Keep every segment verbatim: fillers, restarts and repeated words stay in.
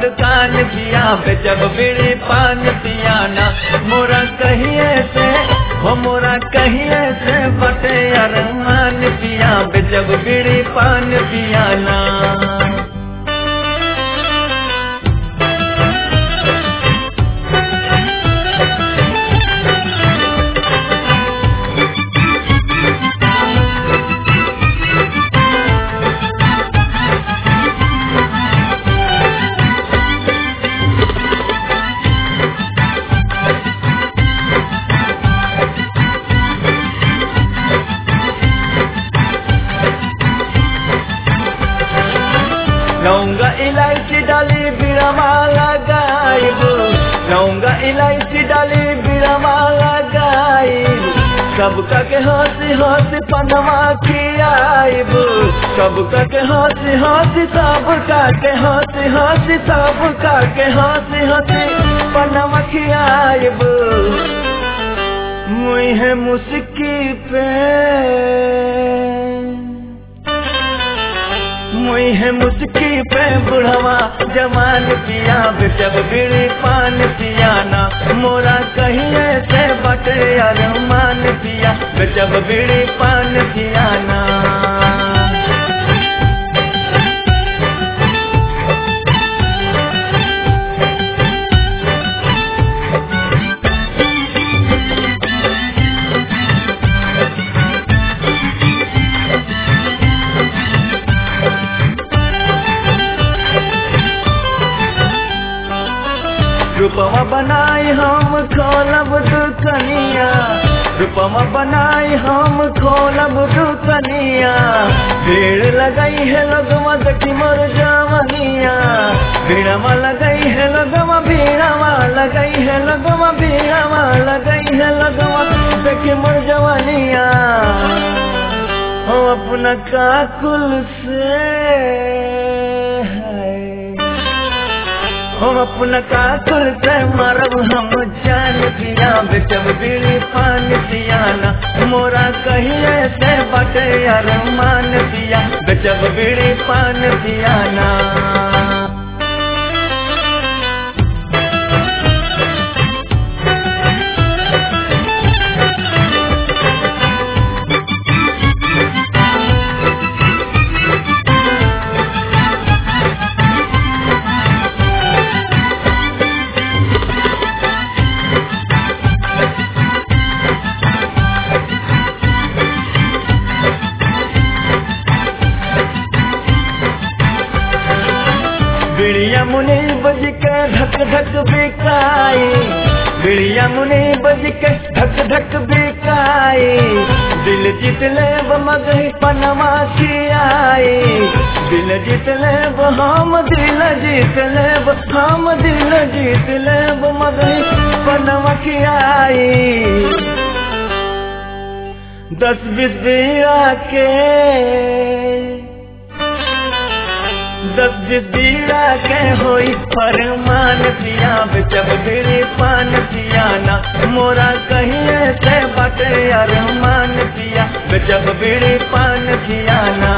दुकान पिया बेचब बीड़ी पान पियाना मोरा कहिए से हो मोरा कहिए से बटे अरमान पिया बेचब बीड़ी पान पियाना। लौंगा इलायची डाली बिरमा लगाइब लौंगा इलायची डाली बिरमा लगाइब सबका के हंसी हंसी पनमा खियाइब सबका के हंसी हंसी सबका के हंसी हंसी सबका के हंसी हंसी पनमा खियाइब मुझे मुस्की पे मुझे मुस्की पे बुढ़वा जवान पिया बेचब बीड़ी पान पियाना मोरा कहिए से बटे अरमान पिया बेचब बीड़ी पान पियाना। रूपमा बनाई हम खोलब दुकनिया रूपमा बनाई हम खोलब दुकनिया भीड़ लगाई है लगवा देखी मोर जवनिया भीड़मा लगाई है लगवा भीड़मा लगाई है लगवा भीड़मा लगाई है लगवा देखी मोर जवनिया हो अपना काकुल से हम अपना काकुल से मरब हम जान पिया बेचब बीड़ी पान पियाना मोरा कहिए से बटे अरमान पिया बेचब बीड़ी पान पियाना। बिड़िया मुनि बज के धक धक बिकाई बिड़िया मुनि बज के धक धक बिकाई दिल जीत ले वो मगही पनमा खियाई दिल जीत ले वो हम दिल जीत ले वो हम दिल जीत ले वो मगही पनमा खियाई दस बीस बिया के दस बीड़ा के होई फरमान पिया बेचब बीड़ी पान पियाना मोरा कहिए से बटे अरमान पिया बेचब बीड़ी पान पियाना।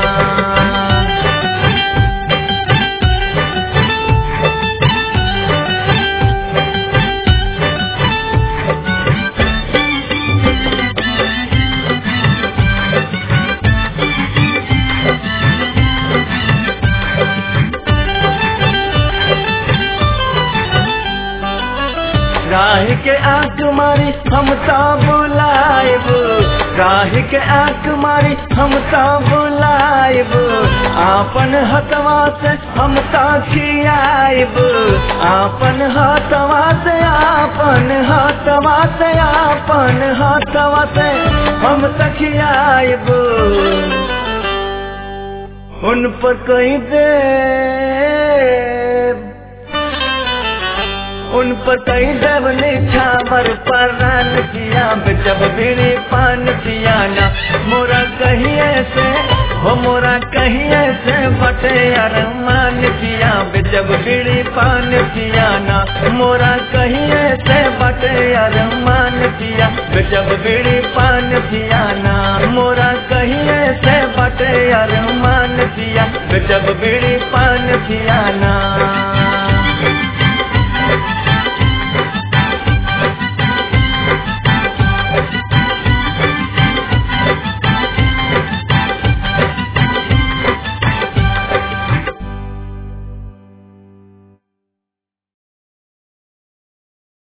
राह के आंख मारी हम ता बुलाइब राह के आंख मारी हम ता बुलाइब आपन हथवा से हम ता खियाइब आपन हथवा से आपन हथवा से आपन हथवा से हम ता खियाइब उन पर कहीं दे उन पर कई देवनी छावर परान पिया बेचब बीड़ी पान पियाना मोरा कहिए से हो मोरा कहिए से बटे अरमान पिया बेचब बीड़ी पान पियाना मोरा कहिए से बटे अरमान पिया बेचब बीड़ी पान पियाना मोरा कहिए से बटे अरमान पिया बेचब बीड़ी पान पियाना।